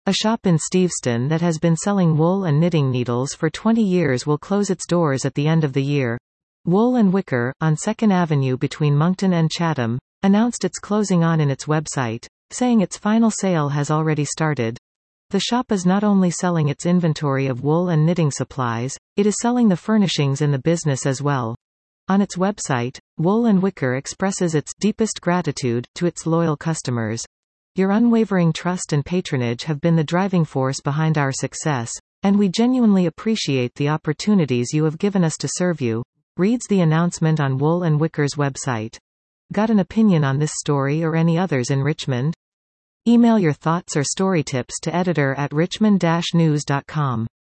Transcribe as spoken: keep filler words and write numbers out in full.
A shop in Steveston that has been selling wool and knitting needles for twenty years will close its doors at the end of the year. Wool and Wicker, on second Avenue between Moncton and Chatham, announced its closing on in its website, saying its final sale has already started. The shop is not only selling its inventory of wool and knitting supplies, it is selling the furnishings in the business as well. On its website, Wool and Wicker expresses its deepest gratitude to its loyal customers. Your unwavering trust and patronage have been the driving force behind our success, and we genuinely appreciate the opportunities you have given us to serve you, reads the announcement on Wool and Wicker's website. Got an opinion on this story or any others in Richmond? Email your thoughts or story tips to editor at richmond dash news dot com.